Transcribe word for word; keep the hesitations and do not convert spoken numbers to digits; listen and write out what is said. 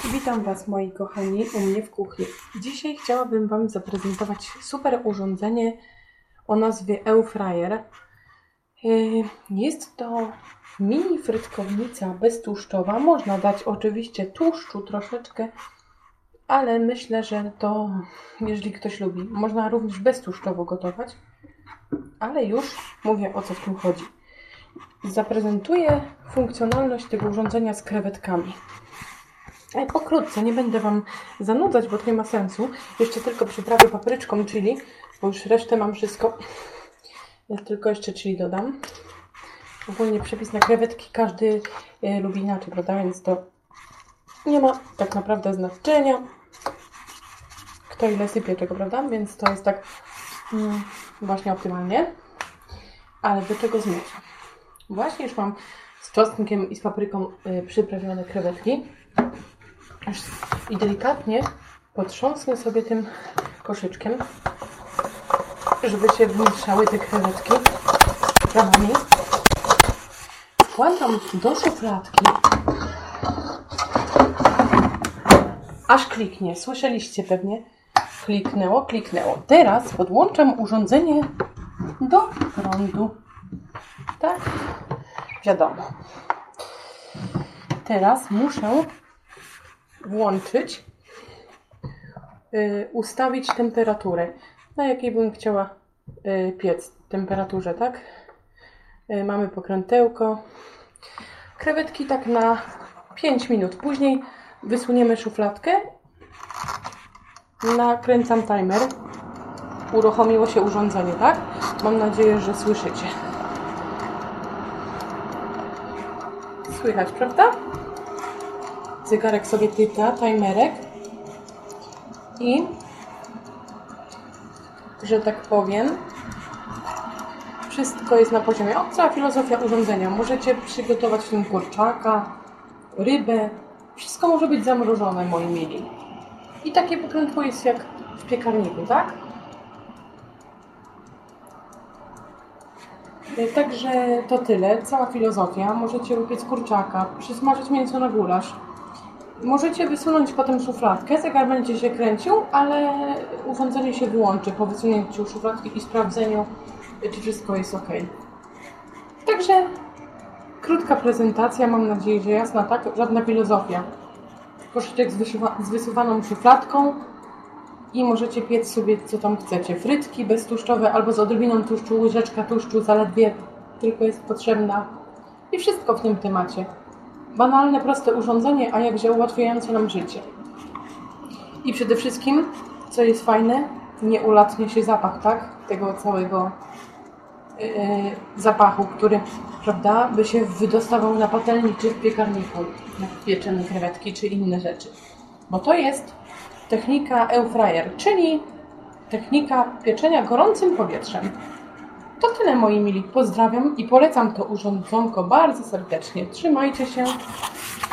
Witam Was, moi kochani, u mnie w kuchni. Dzisiaj chciałabym Wam zaprezentować super urządzenie o nazwie Airfryer. Jest to mini frytkownica beztłuszczowa. Można dać oczywiście tłuszczu troszeczkę, ale myślę, że to, jeżeli ktoś lubi, można również beztłuszczowo gotować. Ale już mówię, o co w tym chodzi. Zaprezentuję funkcjonalność tego urządzenia z krewetkami. Pokrótce, nie będę Wam zanudzać, bo to nie ma sensu. Jeszcze tylko przyprawię papryczką chili, bo już resztę mam wszystko. Ja tylko jeszcze chili dodam. Ogólnie przepis na krewetki każdy e, lubi inaczej, prawda? Więc to nie ma tak naprawdę znaczenia, kto ile sypie czego, prawda? Więc to jest tak mm, właśnie optymalnie. Ale do czego zmierzam? Właśnie już mam z czosnkiem i z papryką y, przyprawione krewetki. I delikatnie potrząsnę sobie tym koszyczkiem, żeby się wmieszały te krewetki ramami. Wkładam do szufladki, aż kliknie. Słyszeliście pewnie? Kliknęło, kliknęło. Teraz podłączam urządzenie do prądu. Tak? Wiadomo. Teraz muszę włączyć, yy, ustawić temperaturę, na jakiej bym chciała yy, piec temperaturze, tak? Yy, mamy pokrętełko. Krewetki tak na pięć minut. Później wysuniemy szufladkę. Nakręcam timer. Uruchomiło się urządzenie, tak? Mam nadzieję, że słyszycie. Słychać, prawda? Zegarek sobie tyka, timerek i, że tak powiem, wszystko jest na poziomie. O, cała filozofia urządzenia. Możecie przygotować w tym kurczaka, rybę. Wszystko może być zamrożone, moi mili. I takie pokrętło jest jak w piekarniku, tak? Także to tyle. Cała filozofia. Możecie upiec kurczaka, przysmażyć mięso na gulasz. Możecie wysunąć potem szufladkę, zegar będzie się kręcił, ale urządzenie się wyłączy po wysunięciu szufladki i sprawdzeniu, czy wszystko jest ok. Także krótka prezentacja, mam nadzieję, że jasna, tak? Żadna filozofia. Koszyczek z, z wysuwaną szufladką i możecie piec sobie co tam chcecie. Frytki beztłuszczowe albo z odrobiną tłuszczu, łyżeczka tłuszczu zaledwie tylko jest potrzebna i wszystko w tym temacie. Banalne, proste urządzenie, a jakże ułatwiające nam życie. I przede wszystkim, co jest fajne, nie ulatnie się zapach, tak? Tego całego yy, zapachu, który, prawda, by się wydostawał na patelni czy w piekarniku, jak pieczemy krewetki czy inne rzeczy. Bo to jest technika Airfryer, czyli technika pieczenia gorącym powietrzem. To tyle, moi mili. Pozdrawiam i polecam to urządzonko bardzo serdecznie. Trzymajcie się.